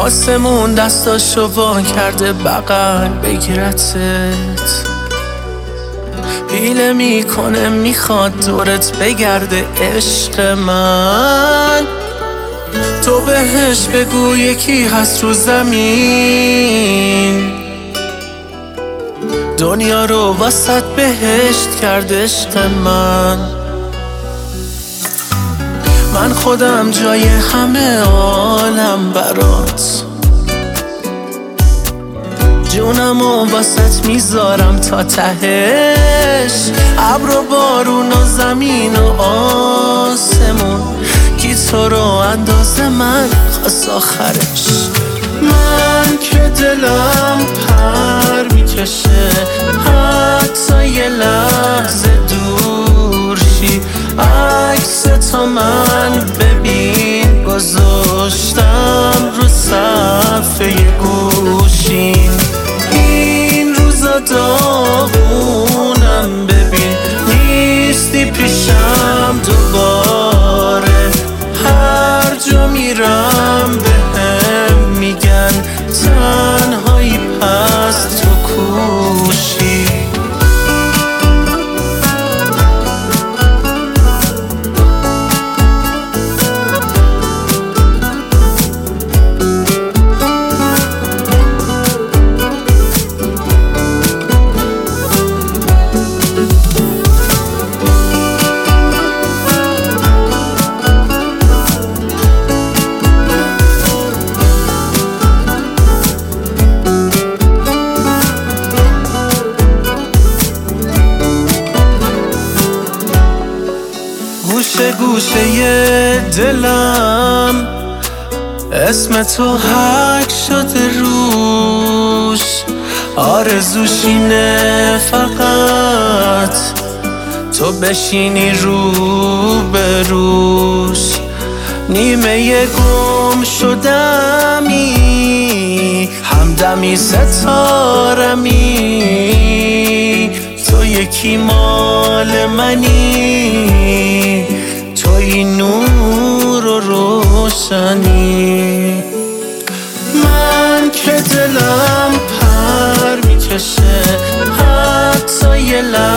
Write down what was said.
آسمون دستاشو وا کرده بغل بگیرتت، حیله میکنه میخواد دورت بگرده عشق من. تو بهش بگو یکی هست رو زمین، دنیا رو وسط بهشت کرده عشق من. من خودم جای همه عالم برات، جونمو واسط میذارم تا تهش. ابر و بارون و زمین و آسمون، کی تو رو اندازه من خواست آخرش. من که دلم پر میکشه حتی یه لحظه دور شی، عکس تو من ببین گذاشتم رو صفحه گوشین. این روزا داغونم ببین نیستی پیشم دوباره، هر جا میرم بهم میگن تنهایی پس تو کوشی. گوشه گوشه دلم اسم تو حک شده روش، آرزوش اینه فقط تو بشینی رو به روش. نیمه گم شدمی همدمی ستارمی، تو یکی مال منی، توی نور و روشنی. من که دلم پر میکشه حتی یه